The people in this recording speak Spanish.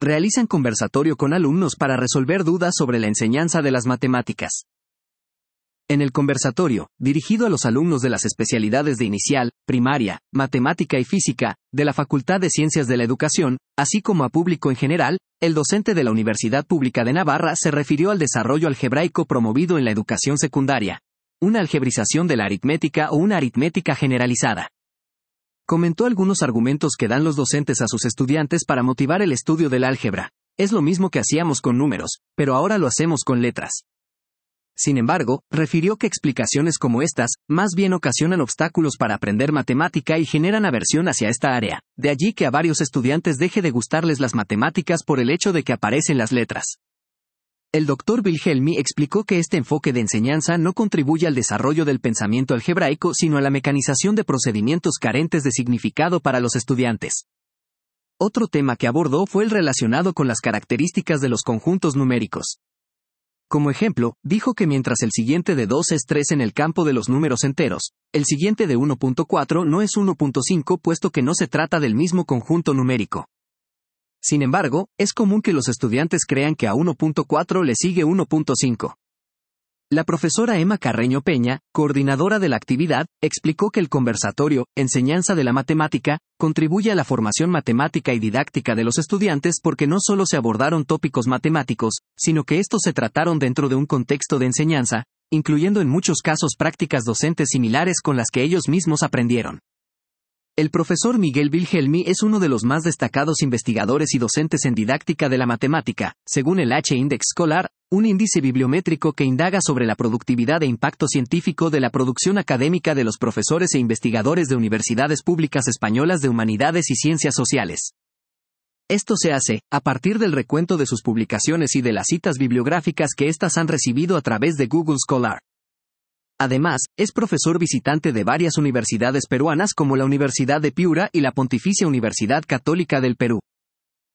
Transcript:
realizan conversatorio con alumnos para resolver dudas sobre la enseñanza de las matemáticas. En el conversatorio, dirigido a los alumnos de las especialidades de inicial, primaria, matemática y física, de la Facultad de Ciencias de la Educación, así como a público en general, el docente de la Universidad Pública de Navarra se refirió al desarrollo algebraico promovido en la educación secundaria, una algebrización de la aritmética o una aritmética generalizada. Comentó algunos argumentos que dan los docentes a sus estudiantes para motivar el estudio del álgebra. Es lo mismo que hacíamos con números, pero ahora lo hacemos con letras. Sin embargo, refirió que explicaciones como estas, más bien ocasionan obstáculos para aprender matemática y generan aversión hacia esta área. De allí que a varios estudiantes deje de gustarles las matemáticas por el hecho de que aparecen las letras. El Dr. Wilhelmi explicó que este enfoque de enseñanza no contribuye al desarrollo del pensamiento algebraico sino a la mecanización de procedimientos carentes de significado para los estudiantes. Otro tema que abordó fue el relacionado con las características de los conjuntos numéricos. Como ejemplo, dijo que mientras el siguiente de 2 es 3 en el campo de los números enteros, el siguiente de 1.4 no es 1.5 puesto que no se trata del mismo conjunto numérico. Sin embargo, es común que los estudiantes crean que a 1.4 le sigue 1.5. La profesora Emma Carreño Peña, coordinadora de la actividad, explicó que el conversatorio, Enseñanza de la Matemática, contribuye a la formación matemática y didáctica de los estudiantes porque no solo se abordaron tópicos matemáticos, sino que estos se trataron dentro de un contexto de enseñanza, incluyendo en muchos casos prácticas docentes similares con las que ellos mismos aprendieron. El profesor Miguel Wilhelmi es uno de los más destacados investigadores y docentes en didáctica de la matemática, según el H-Index Scholar, un índice bibliométrico que indaga sobre la productividad e impacto científico de la producción académica de los profesores e investigadores de universidades públicas españolas de humanidades y ciencias sociales. Esto se hace, a partir del recuento de sus publicaciones y de las citas bibliográficas que éstas han recibido a través de Google Scholar. Además, es profesor visitante de varias universidades peruanas como la Universidad de Piura y la Pontificia Universidad Católica del Perú.